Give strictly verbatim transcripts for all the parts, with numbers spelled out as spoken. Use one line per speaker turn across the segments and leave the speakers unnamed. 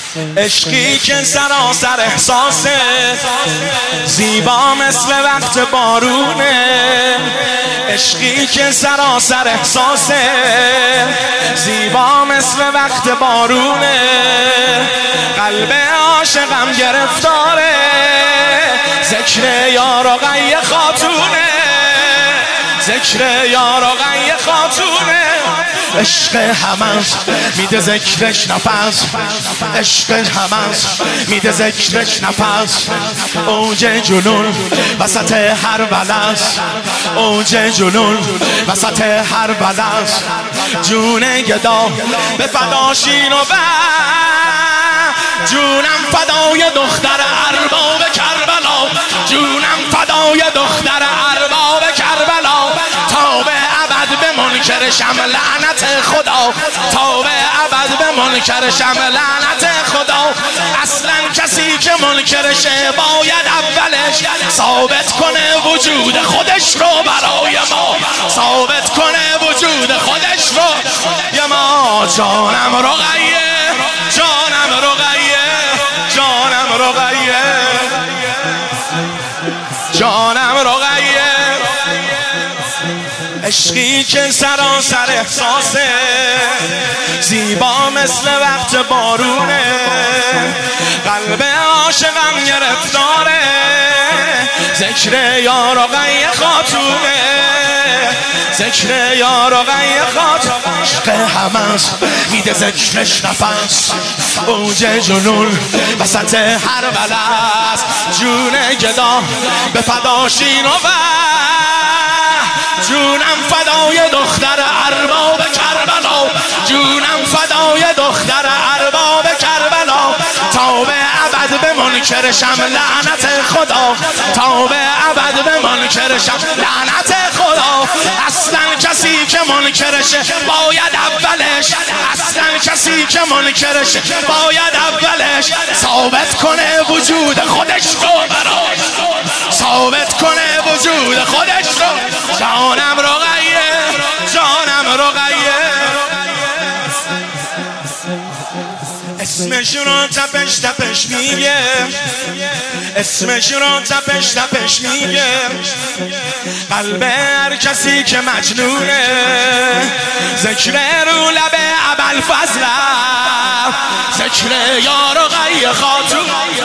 عشقی که سراسر احساسه، زیبا مثل وقت بارونه. عشقی که سراسر احساسه، زیبا مثل وقت بارونه. قلب عاشقم گرفتاره، ذکر یار و غی خاتونه، ذکر یار و غی خاتونه. عشق همست میده ذکرش نفس، عشق همست میده ذکرش نفس. اوج جنون وسط هر بلس، اوج جنون وسط هر بلس. جون گدا به فداشین و بر، جونم فدای دختر ارباب کربلا، جونم فدای دختر ارباب کربلا. تا به ابد به منکرشم لعنت خدا، تا به ابد به منکرشم لعنت خدا. اصلا کسی که منکرشه باید اولش ثابت کنه وجود خودش رو برای ما، ثابت کنه وجود خودش رو یا ما. جانم رقیه، جانم رقیه، جانم رقیه، جانم رقیه. عشقی که سراسر احساسه، زیبا مثل وقت بارونه. قلب عاشقم گرفتاره، ذکر یار و غی خاتونه، ذکر یار و غی خاتونه. عشق همست میده ذکرش نفس، اوج جنون وسط هر بلس. جون گدا به فداشین و جونم فدای دختر ارباب کربلا، جونم فدای دختر ارباب کربلا. تا به ابد به منکرشم لعنت خدا، تا به ابد به منکرشم لعنت خدا. اصلا کسی که منکرشه باید اولش، اصلا کسی که منکرشه باید اولش ثابت کنه وجود خودش رو براش، ثابت کنه وجود خودش رو. جانم رقیه، جانم رقیه. اسمش رو تپش تپش میگه، اسمش رو تپش تپش میگه. قلب هر کسی که مجنونه، ذکر رو لب ابوالفضل، ذکر یار و غی خاتون.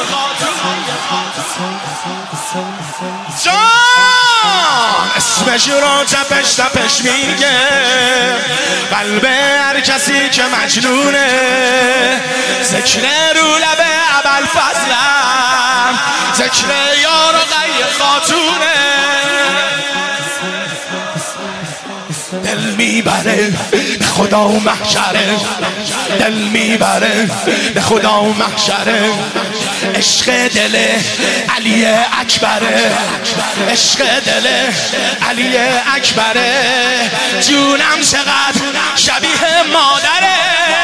جان اسمش رو تپش تپش میگه، قلب هر کسی که مجنونه. ذکر رو لب ابوالفضل، ذکر یار و غی خاتونه. دل میبره به خدا و محشره، دل میبره به خدا و محشره. عشق دل علی اکبره، عشق دل علی اکبره. جونم چقدر شبیه مادره،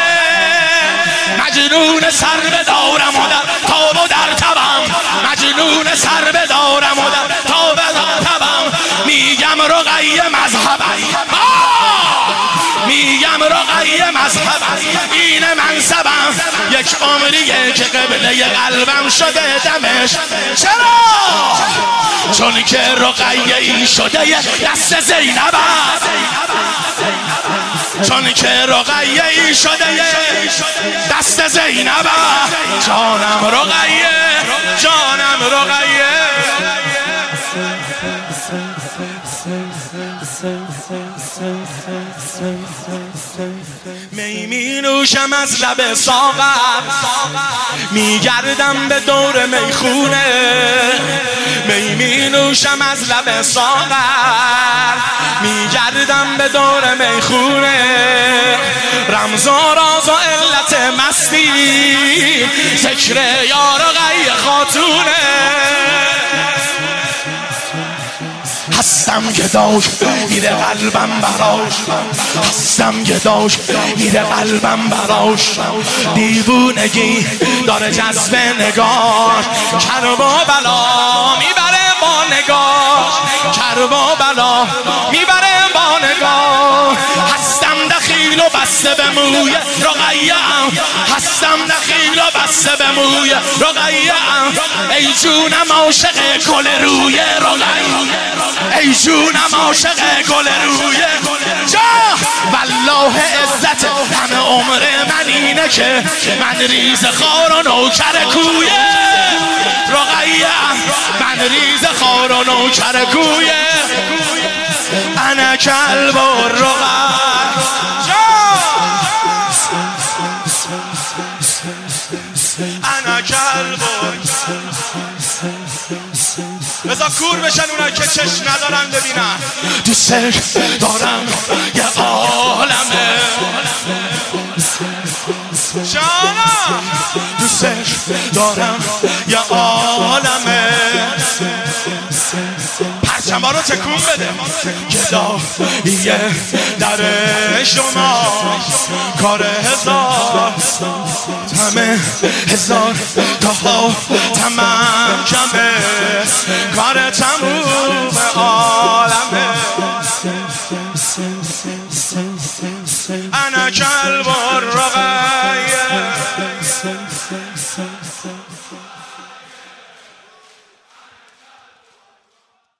مجنون سر بدارم و در تاب و در تبم، مجنون سر بدارم و در تاب و در تبم. میگم رقیه مذهبم، میگم رقیه مذهبم، این منصبم. یک عمریه که قبله قلبم شده دمش. چرا؟ چون که رقیه این شده دست زینبم، چون که رقیه این شده دست زینبم. جانم رقیه، جانم رقیه. می می نوشم از لب ساغر، میگردم به دور میخونه. می می نوشم از لب ساغر، میگردم به دور میخونه. رمز و راز و علت مستی، ذکر یار و غی خاتونه. هستم گداش میره قلبم براش، هستم گداش میره قلبم براش. دیوونگی داره جذب نگاه، کرب و بلا میبره با نگاه، کرب و بلا میبره با نگاه. هستم دخیل نخیل و بسته به موی رقیه ام، هستم نخیل و بسته به موی رقیه ام. ای جونم عاشق گل روی رقیه، ای جونم عاشق گل روی جا. والله عزت همه عمر من اینه که من ریز خار و نوکر کویه رقیه ام، من ریز خار و نوکر کویه. انا کلب و رقیه انا کلب. بذار کور بشن اونایی که چشم ندارن ببینن. دوست دارم یه عالمه جانم، دوست دارم یه عالمه. پرچم‌ها رو تکون بده. گداییه در شما کار هزار همه هزار تاها تمام کمه، کار تموم عالمه. انا کلب الرقیه.